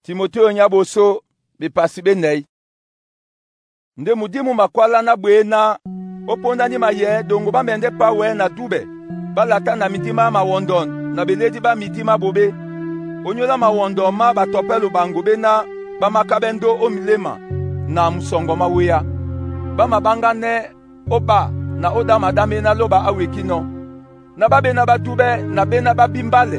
Timotheo nyaboso bipasi benei. Nde mudimu makwala na bwena oponda ni maye dongo bamende pawe na dube balata na midima mawondon na beledi ba midima bobe onyola mawondon ma batopelu bango bena bamakabendo omilema na musongo maweya bamabangane oba na oda madame na loba awekino na babena badube na bena babimbale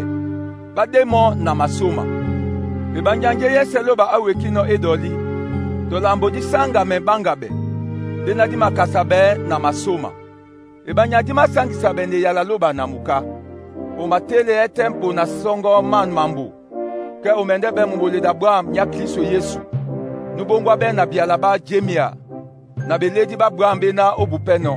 bademo na masoma bebanjanje yese loba awekino edoli dolambo di sanga me bangabe dena di makasabe na masoma ebanya di masangisa bende yala loba na muka o matele tempo na songo man mambu ke o mende be mbole da Abraham nya Kristo Yesu nubongwa be na bialaba jemia na beledi ba Abraham be na obupeno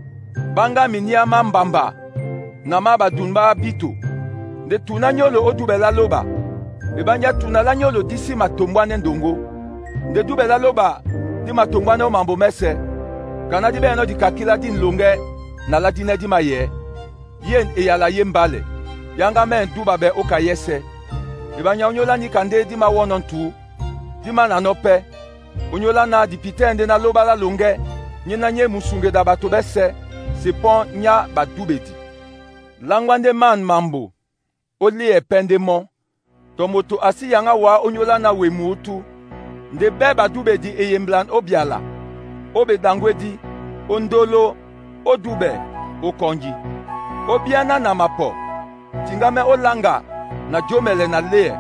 banga minia mambamba na mabadunba bitu de tunanyolo odubela loba ebanya tunala nyolo disi matombwane ndongo nde dubela loba di matombwane o mambo mese kana di beno di kakila di nlonge na la dine di maye yen eyala yembale yanga men duba be oka yese ebanya onyola ni kande di mawonon tu di mananope onyola na di pitende na loba la longe nyina nye musunge da bato bese sepon nya badubedi langwande man mambo oli ependemo tomoto asi yanga wa onyola na wemutu nde be badubedi eyemblan obiala obedangwedi ondolo odube okonji obiana na mapo tingame olanga na jomele na lee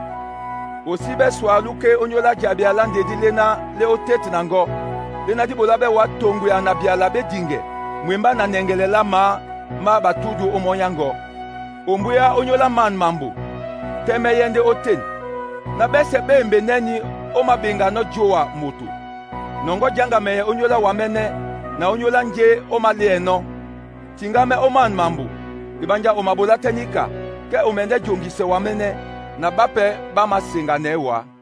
osibe swaluke onyola jabiala ndedile na le otete nango lena dibola be watongu ya na biala bedinge mwemba na nengelela ma batudu omoyango ombuya onyola man mambo teme yende oten na bese bembe neni omabenga no jowa moto nongo janga meye onyola wamene na onyola nje omalieno tingame oman mambo ibanja omabola tenika ke omende jongise wamene na bape bamasenga newa